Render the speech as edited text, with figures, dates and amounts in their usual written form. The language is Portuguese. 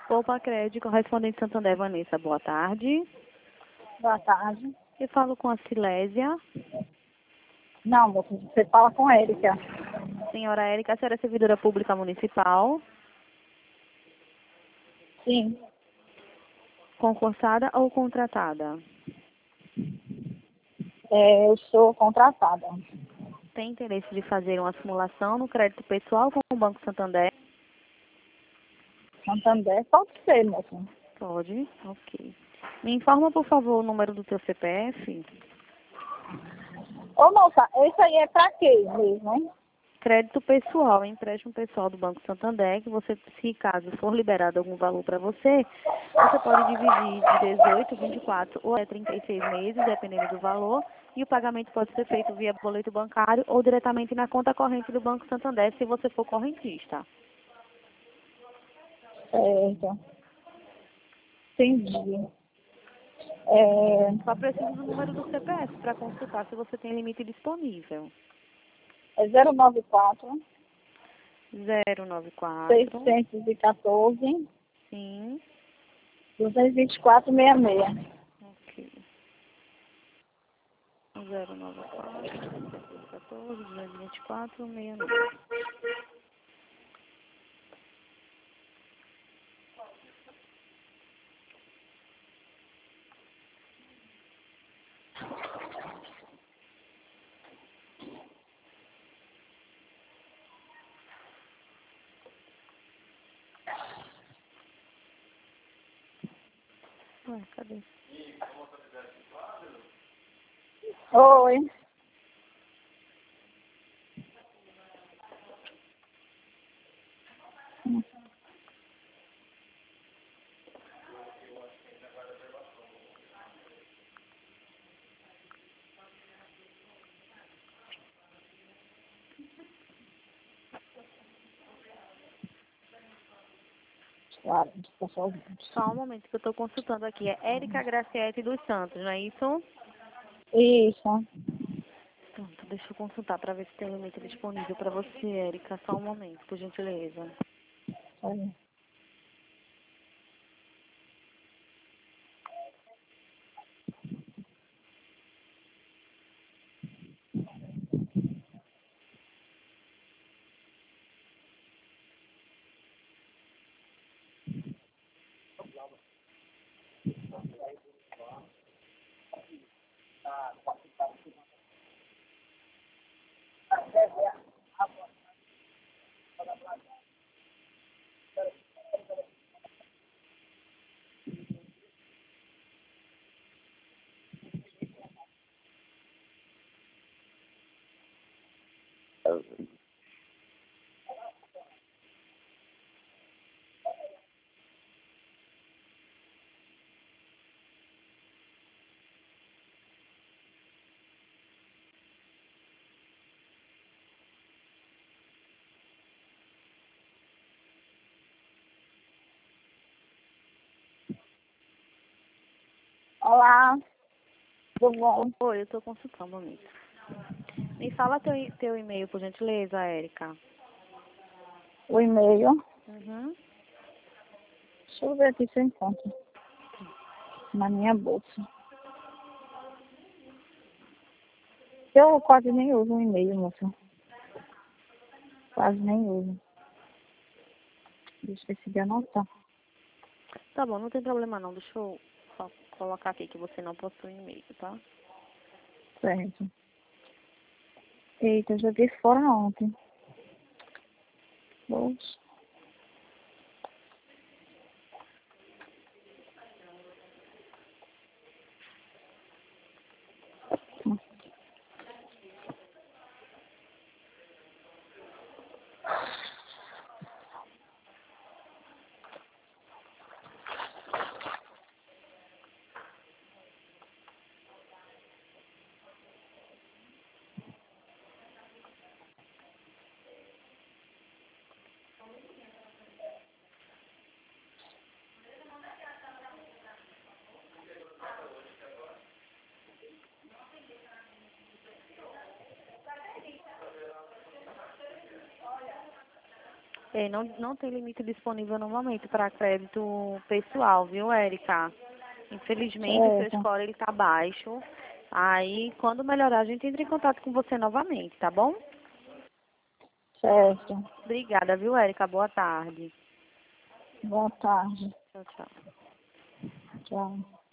Poupa Crédito, correspondente Santander, Vanessa, boa tarde. Boa tarde. Eu falo com a Silésia. Não, você fala com a Érica. Senhora Érica, a senhora é servidora pública municipal, Sim. concursada ou contratada? Eu sou contratada. Tem interesse de fazer uma simulação no crédito pessoal com o Banco Santander? Santander pode ser, moça. Pode, ok. Me informa, por favor, o número do teu CPF. Ô, moça, isso aí é pra quê mesmo, hein? Crédito pessoal, empréstimo pessoal do Banco Santander, que você, se caso for liberado algum valor para você, você pode dividir de 18, 24 ou até 36 meses, dependendo do valor, e o pagamento pode ser feito via boleto bancário ou diretamente na conta corrente do Banco Santander, se você for correntista. Certo. Entendi. Só preciso do número do CPF para consultar se você tem limite disponível. É 094 094, 614 sim, 224 66. ok. 094, 614, 224, 69. Ué, cadê? Oi. Claro, estou sozinha. Só um momento que eu estou consultando aqui. É Érica Graciete dos Santos, não é isso? Isso. Pronto, deixa eu consultar para ver se tem limite disponível para você, Érica. Só um momento, por gentileza. Olha. Olá. Tudo bom? Oi, eu estou consultando um momento. Me fala teu e-mail, por gentileza, Érica. O e-mail. Uhum. Deixa eu ver aqui se eu encontro. Na minha bolsa. Eu quase nem uso o e-mail, moça. Quase nem uso. Deixa eu ver se anotar. Tá bom, não tem problema não. Deixa eu só colocar aqui que você não possui e-mail, tá? Certo. Eita, eu joguei fora ontem. Poxa. Não tem limite disponível no momento para crédito pessoal, viu, Érica? Infelizmente, o seu Certo. score ele tá baixo. Aí, quando melhorar, a gente entra em contato com você novamente, tá bom? Certo. Obrigada, viu, Érica? Boa tarde. Boa tarde. Tchau, tchau. Tchau.